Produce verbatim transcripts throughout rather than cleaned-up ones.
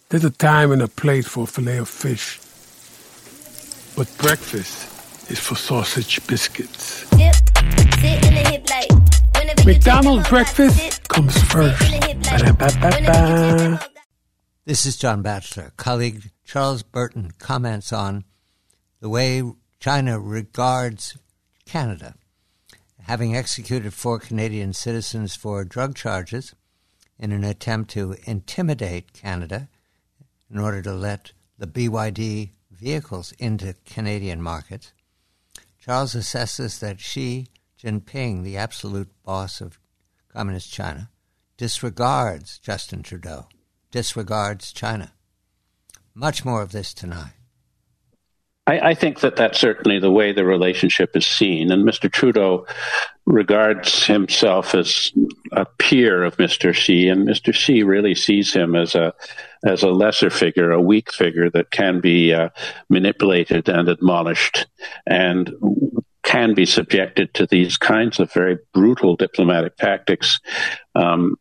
There's a time and a place for a fillet of fish. But breakfast is for sausage biscuits. Dip, sit in the hip like, McDonald's breakfast comes first. Ba-da-ba-ba-ba. This is John Batchelor. Colleague Charles Burton comments on the way China regards Canada. Having executed four Canadian citizens for drug charges in an attempt to intimidate Canada in order to let the B Y D vehicles into Canadian markets, Charles assesses that Xi Jinping, the absolute boss of Communist China, disregards Justin Trudeau, disregards China. Much more of this tonight. I, I think that that's certainly the way the relationship is seen. And Mister Trudeau regards himself as a peer of Mister Xi, and Mister Xi really sees him as a as a lesser figure, a weak figure that can be uh, manipulated and admonished and can be subjected to these kinds of very brutal diplomatic tactics. Um,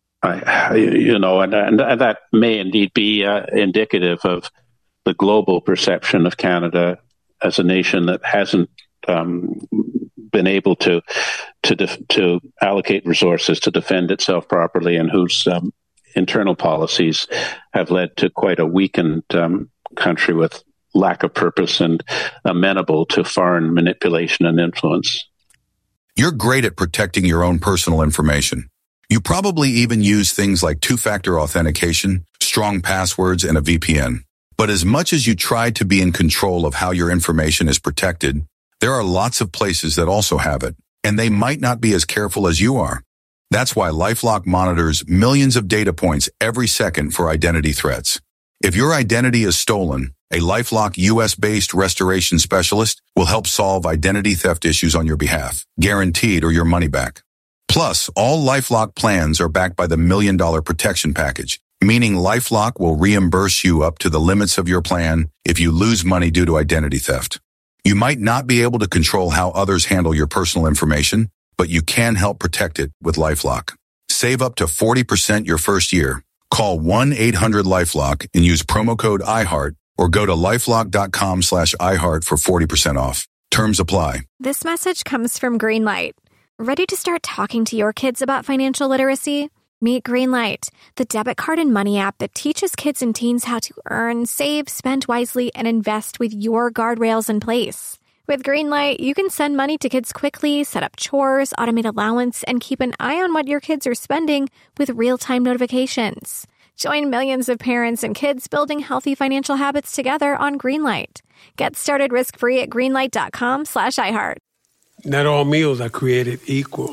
I, you know, and, and, and that may indeed be uh, indicative of the global perception of Canada as a nation that hasn't um, been able to to def- to allocate resources to defend itself properly, and whose um, internal policies have led to quite a weakened um, country with lack of purpose and amenable to foreign manipulation and influence. You're great at protecting your own personal information. You probably even use things like two-factor authentication, strong passwords, and a V P N. But as much as you try to be in control of how your information is protected, there are lots of places that also have it, and they might not be as careful as you are. That's why LifeLock monitors millions of data points every second for identity threats. If your identity is stolen, a LifeLock U S-based restoration specialist will help solve identity theft issues on your behalf, guaranteed or your money back. Plus, all LifeLock plans are backed by the Million Dollar Protection Package, meaning LifeLock will reimburse you up to the limits of your plan if you lose money due to identity theft. You might not be able to control how others handle your personal information, but you can help protect it with LifeLock. Save up to forty percent your first year. Call one eight hundred LifeLock and use promo code iHeart, or go to lifelock.com slash iHeart for forty percent off. Terms apply. This message comes from Greenlight. Ready to start talking to your kids about financial literacy? Meet Greenlight, the debit card and money app that teaches kids and teens how to earn, save, spend wisely, and invest with your guardrails in place. With Greenlight, you can send money to kids quickly, set up chores, automate allowance, and keep an eye on what your kids are spending with real-time notifications. Join millions of parents and kids building healthy financial habits together on Greenlight. Get started risk-free at greenlight.com slash iHeart. Not all meals are created equal.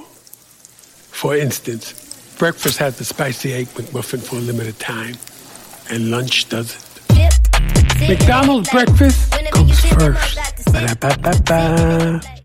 For instance, breakfast has the spicy egg McMuffin for a limited time, and lunch doesn't. McDonald's breakfast comes first. Ba-da-ba-ba-ba.